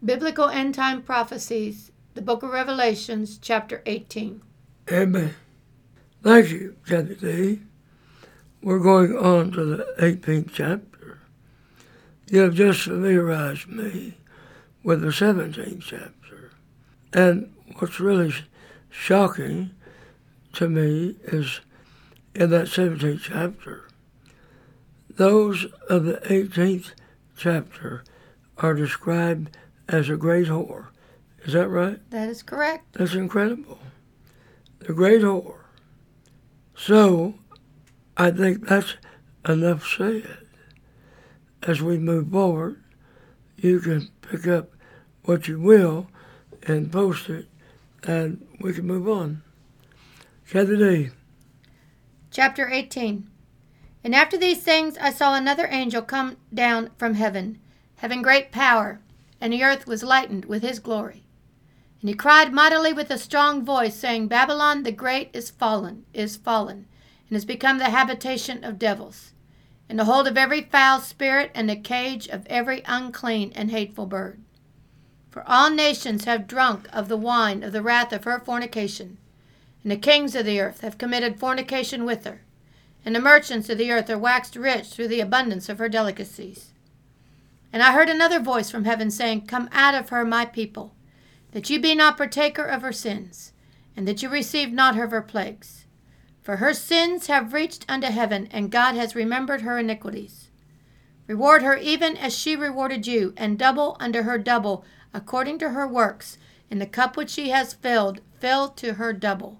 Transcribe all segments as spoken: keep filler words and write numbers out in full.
Biblical End Time Prophecies, the Book of Revelations, chapter eighteen. Amen. Thank you, Kathy D. We're going on to the eighteenth chapter. You have just familiarized me with the seventeenth chapter. And what's really shocking to me is in that seventeenth chapter, those of the eighteenth chapter are described as a great whore. Is that right? That is correct. That's incredible. The great whore. So, I think that's enough said. As we move forward, you can pick up what you will and post it, and we can move on. Kathy D. Chapter eighteen. And after these things I saw another angel come down from heaven, having great power, and the earth was lightened with his glory. And he cried mightily with a strong voice, saying, Babylon the great is fallen, is fallen, and is become the habitation of devils, and the hold of every foul spirit, and the cage of every unclean and hateful bird. For all nations have drunk of the wine of the wrath of her fornication, and the kings of the earth have committed fornication with her, and the merchants of the earth are waxed rich through the abundance of her delicacies. And I heard another voice from heaven saying, Come out of her, my people, that you be not partaker of her sins, and that you receive not of her plagues. For her sins have reached unto heaven, and God has remembered her iniquities. Reward her even as she rewarded you, and double unto her double, according to her works, and the cup which she has filled, fill to her double.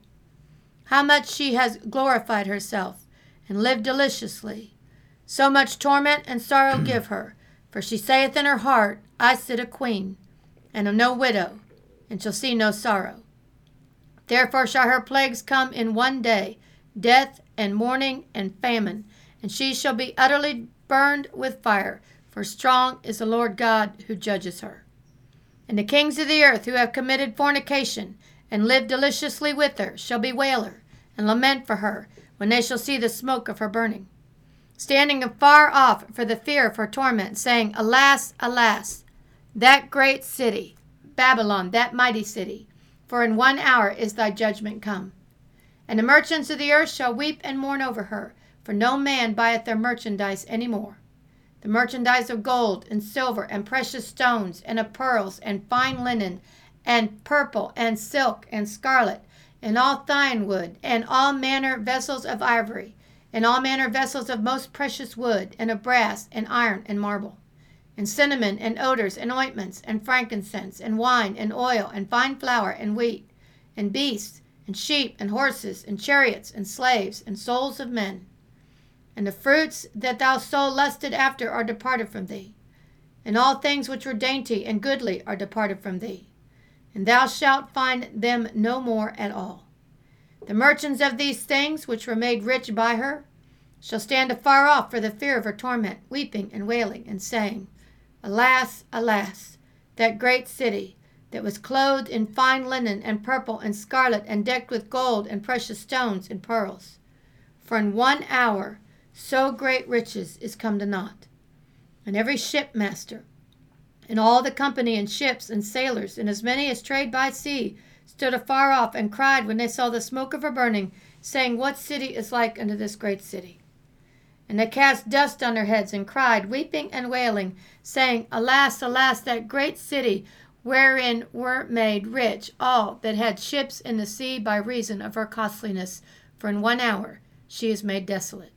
How much she has glorified herself, and lived deliciously. So much torment and sorrow give her, for she saith in her heart, I sit a queen, and am no widow, and shall see no sorrow. Therefore shall her plagues come in one day, death and mourning and famine, and she shall be utterly burned with fire, for strong is the Lord God who judges her. And the kings of the earth who have committed fornication, and lived deliciously with her, shall bewail her, and lament for her, when they shall see the smoke of her burning, standing afar off for the fear of her torment, saying, Alas, alas, that great city, Babylon, that mighty city, for in one hour is thy judgment come. And the merchants of the earth shall weep and mourn over her, for no man buyeth their merchandise any more. The merchandise of gold and silver and precious stones and of pearls and fine linen and purple and silk and scarlet, and all fine wood, and all manner vessels of ivory, and all manner vessels of most precious wood, and of brass, and iron, and marble, and cinnamon, and odors, and ointments, and frankincense, and wine, and oil, and fine flour, and wheat, and beasts, and sheep, and horses, and chariots, and slaves, and souls of men. And the fruits that thou soul lusted after are departed from thee, and all things which were dainty and goodly are departed from thee, and thou shalt find them no more at all. The merchants of these things, which were made rich by her, shall stand afar off for the fear of her torment, weeping and wailing, and saying, Alas, alas, that great city, that was clothed in fine linen and purple and scarlet, and decked with gold and precious stones and pearls. For in one hour so great riches is come to naught. And every shipmaster, and all the company and ships and sailors, and as many as trade by sea, stood afar off, and cried when they saw the smoke of her burning, saying, What city is like unto this great city? And they cast dust on their heads, and cried, weeping and wailing, saying, Alas, alas, that great city, wherein were made rich all that had ships in the sea by reason of her costliness, for in one hour she is made desolate.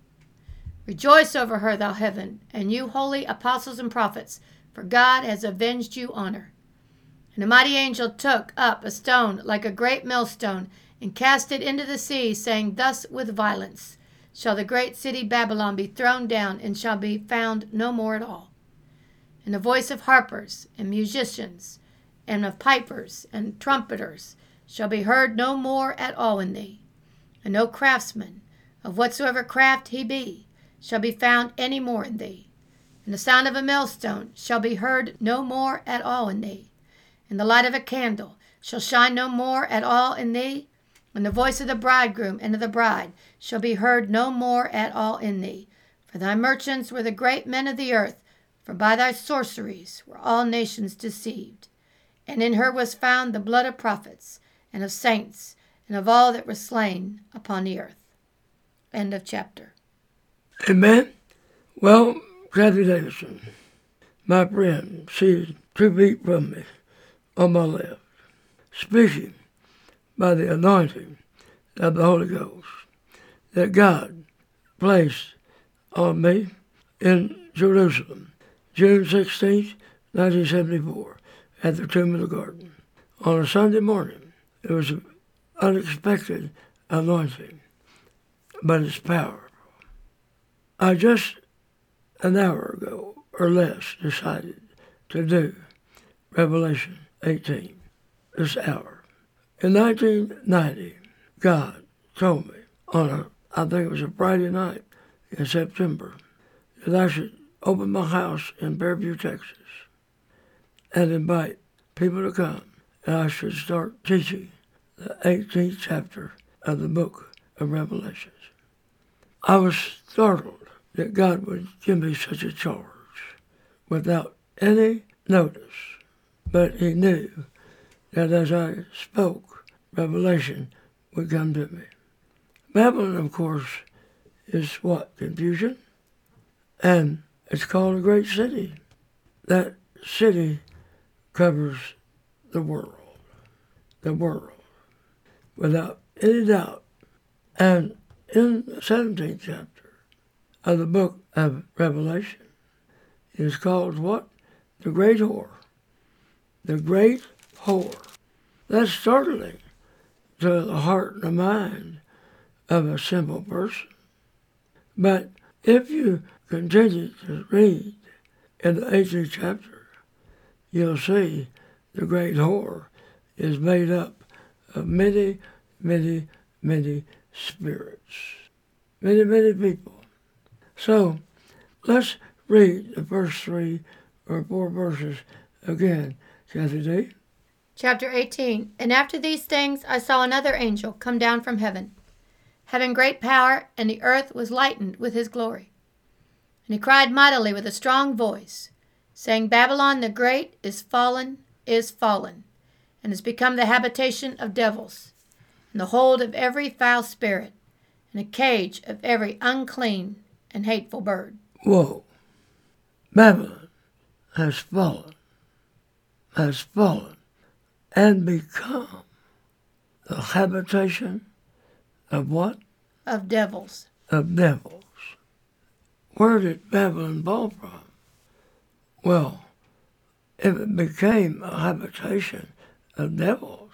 Rejoice over her, thou heaven, and you holy apostles and prophets, for God has avenged you on her. And the mighty angel took up a stone like a great millstone, and cast it into the sea, saying, Thus with violence shall the great city Babylon be thrown down, and shall be found no more at all. And the voice of harpers and musicians, and of pipers and trumpeters, shall be heard no more at all in thee. And no craftsman, of whatsoever craft he be, shall be found any more in thee. And the sound of a millstone shall be heard no more at all in thee. And the light of a candle shall shine no more at all in thee. And the voice of the bridegroom and of the bride shall be heard no more at all in thee. For thy merchants were the great men of the earth, for by thy sorceries were all nations deceived. And in her was found the blood of prophets, and of saints, and of all that were slain upon the earth. End of chapter. Amen. Well, Kathy Davidson, my friend, seated two feet from me on my left, speaking by the anointing of the Holy Ghost that God placed on me in Jerusalem, June sixteenth, nineteen seventy-four, at the Tomb of the Garden. On a Sunday morning, it was an unexpected anointing, but it's powerful. I just an hour ago or less decided to do Revelation eighteen this hour. In nineteen ninety, God told me on a, I think it was a Friday night in September, that I should open my house in Fairview, Texas, and invite people to come, and I should start teaching the eighteenth chapter of the book of Revelations. I was startled that God would give me such a charge without any notice, but he knew that as I spoke, revelation would come to me. Babylon, of course, is what? Confusion? And it's called a great city. That city covers the world, the world, without any doubt. And in the seventeenth chapter of the book of Revelation, it is called what? The Great Whore. The Great Whore. That's startling to the heart and the mind of a simple person. But if you continue to read in the eighteenth chapter, you'll see the Great Whore is made up of many, many, many spirits. Many, many people. So let's read the first three or four verses again, Kathy D. Chapter eighteen. And after these things I saw another angel come down from heaven, having great power, and the earth was lightened with his glory. And he cried mightily with a strong voice, saying, Babylon the great is fallen, is fallen, and has become the habitation of devils, and the hold of every foul spirit, and a cage of every unclean and hateful bird. Whoa. Babylon has fallen, has fallen, and become the habitation of what? Of devils. Of devils. Where did Babylon fall from? Well, if it became a habitation of devils,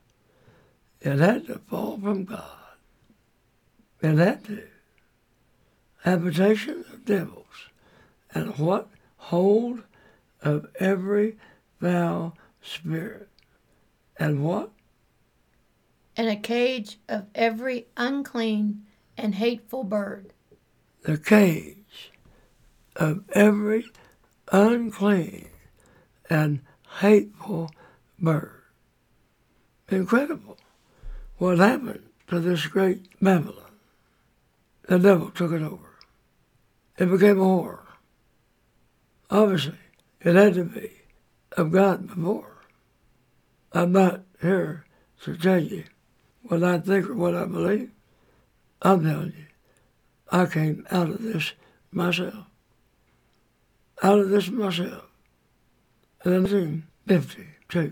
it had to fall from God. It had to. Habitation of devils. And what? Hold of every foul spirit. And what? And a cage of every unclean and hateful bird. The cage of every unclean and hateful bird. Incredible. What happened to this great Babylon? The devil took it over. It became a whore. Obviously, it had to be of God before. I'm not here to tell you what I think or what I believe. I'm telling you, I came out of this myself. Out of this myself. In nineteen fifty-two,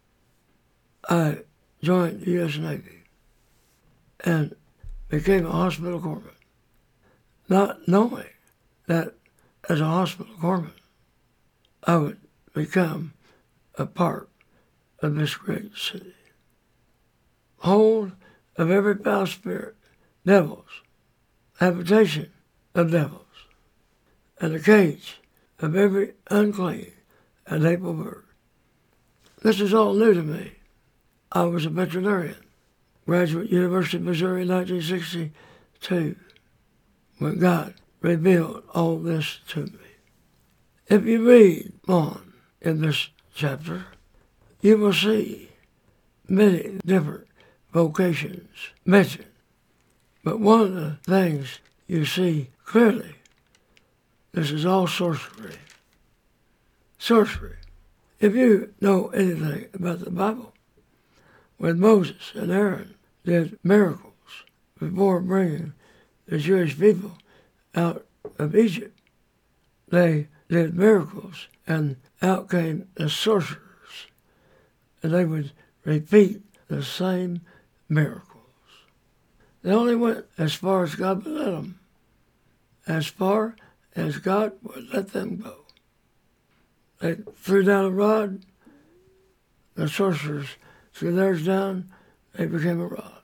I joined the U S Navy and became a hospital corpsman, not knowing that as a hospital corpsman, I would become a part of this great city. Hold of every foul spirit, devils, habitation of devils, and the cage of every unclean and hateful bird. This is all new to me. I was a veterinarian, graduate University of Missouri in nineteen sixty-two, when God revealed all this to me. If you read on in this chapter, you will see many different vocations mentioned. But one of the things you see clearly, this is all sorcery. Sorcery. If you know anything about the Bible, when Moses and Aaron did miracles before bringing the Jewish people out of Egypt, they did miracles, and out came the sorcerers, and they would repeat the same miracles. They only went as far as God would let them, as far as God would let them go. They threw down a rod, the sorcerers threw theirs down, they became a rod.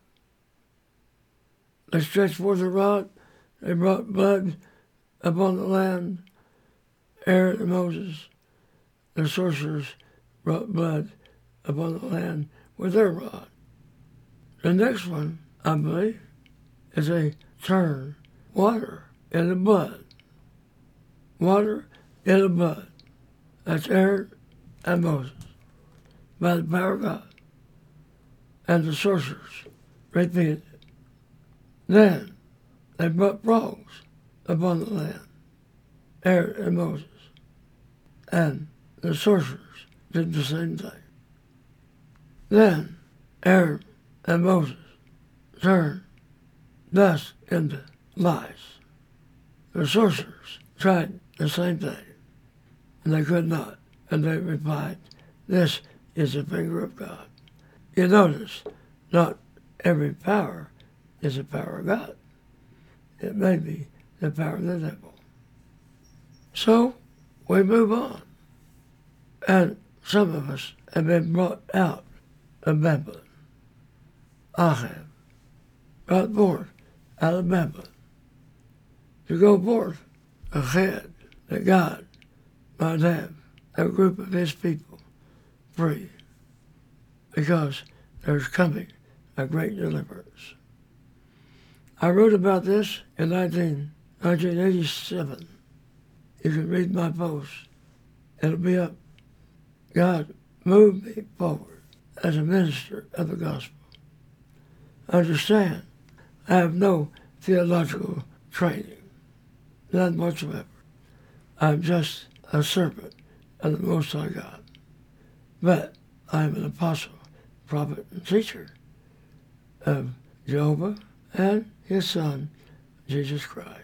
They stretched forth a rod, they brought blood upon the land. Aaron and Moses, the sorcerers, brought blood upon the land with their rod. The next one, I believe, is they turn water into blood. Water into blood. That's Aaron and Moses, by the power of God. And the sorcerers repeated it. Then they brought frogs upon the land, Aaron and Moses. And the sorcerers did the same thing. Then Aaron and Moses turned dust into lice. The sorcerers tried the same thing, and they could not. And they replied, "This is the finger of God." You notice, not every power is the power of God. It may be the power of the devil. So, we move on. And some of us have been brought out of Babylon. Ahab brought forth out of Babylon to go forth ahead, that God might have a group of his people free, because there's coming a great deliverance. I wrote about this in nineteen eighty-seven. You can read my post. It'll be up. God moved me forward as a minister of the gospel. Understand, I have no theological training, none whatsoever. I'm just a servant of the Most High God. But I am an apostle, prophet, and teacher of Jehovah and his Son, Jesus Christ.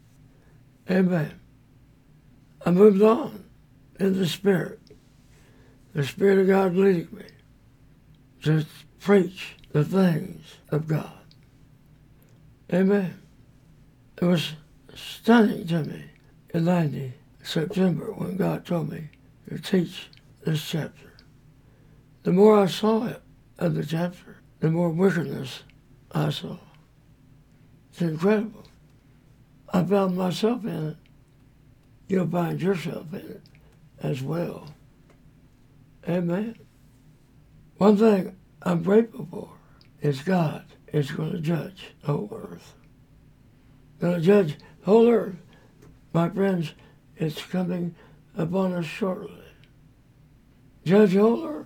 Amen. I moved on in the Spirit, the Spirit of God leading me to preach the things of God. Amen. It was stunning to me in ninety September when God told me to teach this chapter. The more I saw it of the chapter, the more wickedness I saw. It's incredible. I found myself in it. You'll find yourself in it as well. Amen. One thing I'm grateful for is God is going to judge the whole earth. Going to judge the whole earth. My friends, it's coming upon us shortly. Judge the whole earth.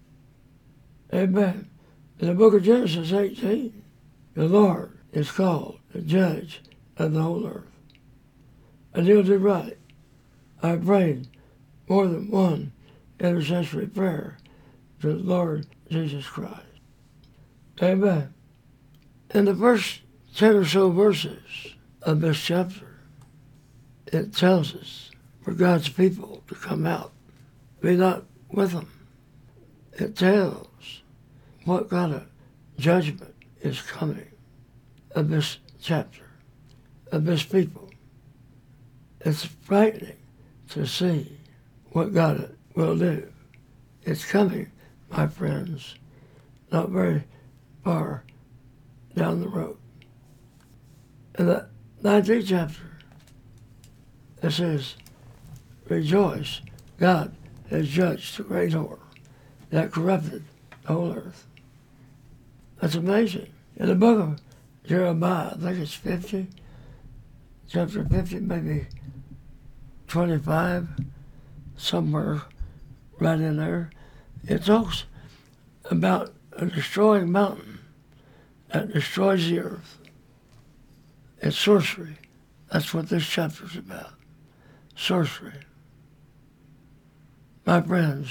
Amen. In the book of Genesis eighteen, the Lord is called the judge of the whole earth. And he'll do right. I prayed more than one intercessory prayer to the Lord Jesus Christ. Amen. In the first ten or so verses of this chapter, it tells us for God's people to come out, be not with them. It tells what kind of judgment is coming of this chapter, of this people. It's frightening to see what God will do. It's coming, my friends, not very far down the road. In the nineteenth chapter, it says, "Rejoice, God has judged the great whore that corrupted the whole earth." That's amazing. In the book of Jeremiah, I think it's fifty, chapter fifty, maybe twenty-five, somewhere right in there, it talks about a destroying mountain that destroys the earth. It's sorcery. That's what this chapter's about. Sorcery. My friends,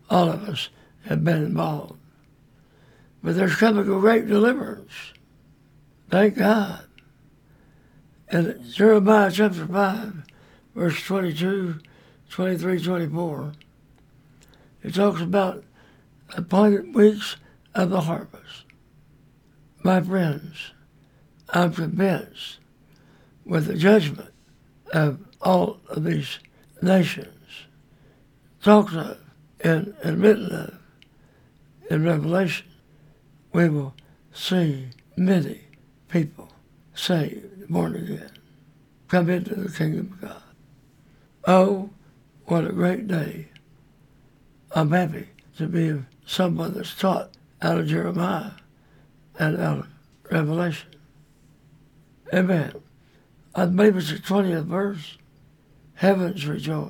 all of us have been involved. But there's coming a great deliverance. Thank God. In Jeremiah chapter five, verse twenty-two, twenty-three, twenty-four, it talks about appointed weeks of the harvest. My friends, I'm convinced with the judgment of all of these nations, talked of and, and written of in Revelation, we will see many people saved, born again, come into the kingdom of God. Oh, what a great day. I'm happy to be someone that's taught out of Jeremiah and out of Revelation. Amen. I believe it's the twentieth verse. Heavens rejoice.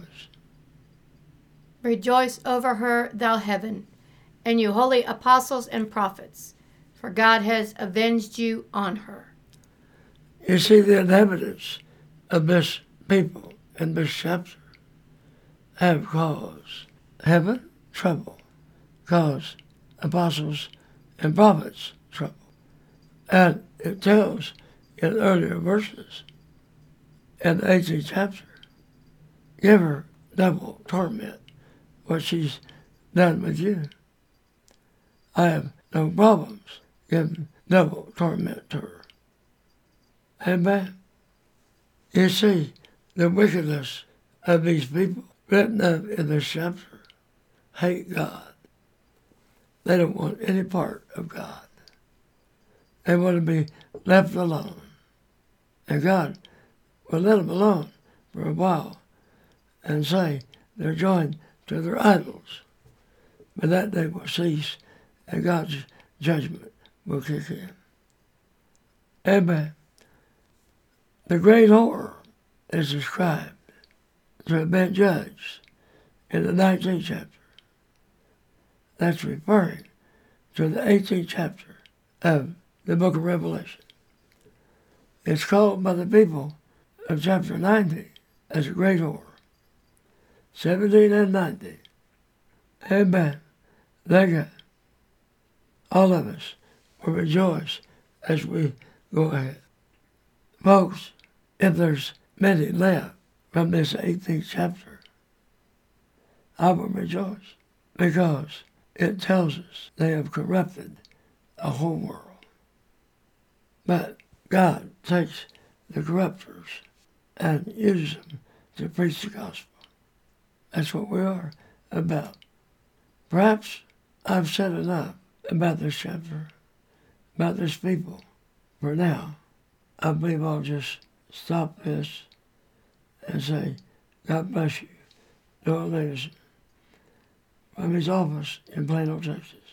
Rejoice over her, thou heaven, and you holy apostles and prophets, for God has avenged you on her. You see, the inhabitants of this people in this chapter have caused heaven trouble, caused apostles and prophets trouble. And it tells in earlier verses, in the eighteenth chapter, give her double torment, what she's done with you. I have no problems giving double torment to her. Amen. You see, the wickedness of these people written up in this chapter hate God. They don't want any part of God. They want to be left alone. And God will let them alone for a while and say they're joined to their idols. But that day will cease and God's judgment will kick in. Amen. The great horror is described to have been judged in the nineteenth chapter. That's referring to the eighteenth chapter of the book of Revelation. It's called by the people of chapter ninety as a great horror. seventeen and ninety. Amen. Thank God. All of us will rejoice as we go ahead. Folks, if there's many left from this eighteenth chapter, I will rejoice because it tells us they have corrupted the whole world. But God takes the corruptors and uses them to preach the gospel. That's what we are about. Perhaps I've said enough about this chapter, about this people. For now, I believe I'll just stop this and say, God bless you, Noah Levinson, from his office in Plano, Texas.